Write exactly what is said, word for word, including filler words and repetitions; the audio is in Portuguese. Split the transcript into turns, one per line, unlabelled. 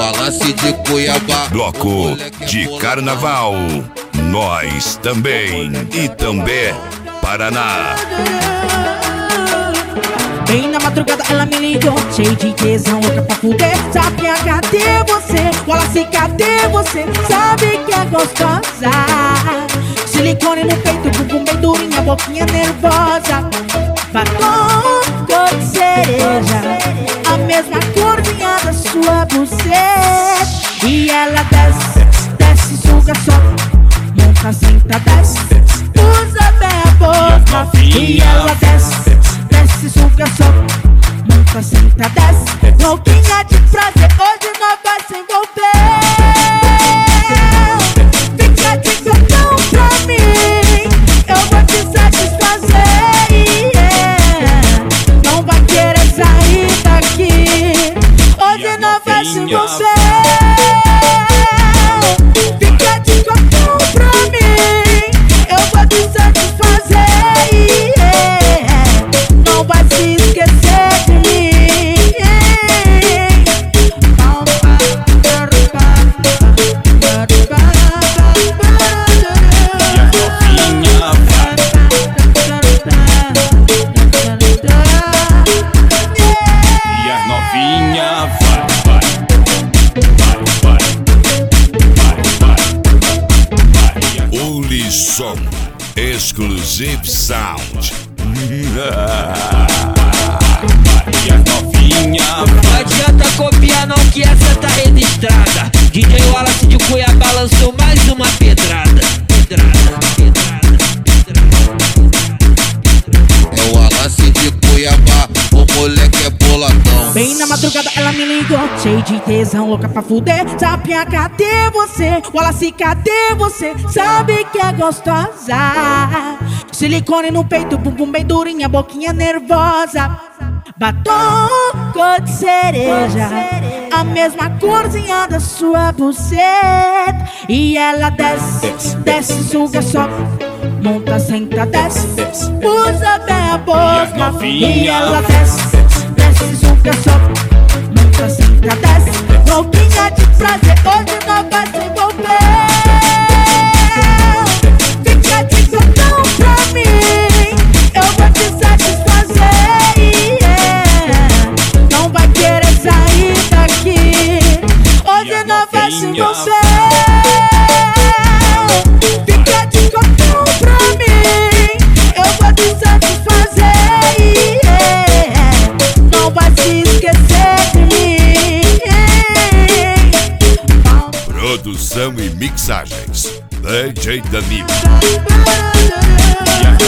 Wallace de Cuiabá.
Bloco de Carnaval, nós também. Itambé, Paraná.
Bem na madrugada ela me ligou, cheio de tesão, louca pra fuder. Sabe cadê você? Wallace, cadê você? Sabe que é gostosa. Silicone no peito, bumbum bem durinha, boquinha nervosa. Batom cor de cereja, a mesma corzinha da sua buceta. E ela desce, desce, suga, sobe, monta, senta, desce, usa bem a boca. E ela desce, desce, suga, sobe, monta, senta, desce, louquinha de prazer, hoje nós vai se envolver. Fica de cotão pra mim, eu vou te satisfazer. Não vai querer sair daqui, hoje nós vai se envolver. Fica de cotão pra mim, eu vou te satisfazer. Não vai se esquecer de mim.
E as novinha vai, vai, vai, vai, vai, vai, vai.
Only Som Exclusive Sound.
E as novinha vai.
Não adianta copiar não, que essa tá registrada. D J Wallace de Cuiabá lançou mais uma pedrada. Pedrada, pedrada, pedrada.
É o Wallace de Cuiabá, o moleque é boladão.
Bem na madrugada ela me ligou, cheio de tesão, louca pra fuder. Sapinha, cadê você? Wallace, cadê você? Sabe que é gostosa. Silicone no peito, bumbum bem durinha, boquinha nervosa. Batom cor de cereja, a mesma corzinha da sua buceta. E ela desce, desce, suga, sobe, monta, senta, desce, usa bem a boca. E ela desce, desce, suga, sobe, monta, senta, desce, louquinha de prazer, hoje nós vai se envolver. Fica de cotão pra mim, eu vou te satisfazer. Não vai querer sair daqui, hoje nós vai se envolver. Fica de cotão pra mim, eu vou te satisfazer. Não vai se esquecer de mim.
Produção e mixagens D J Danilo.
E as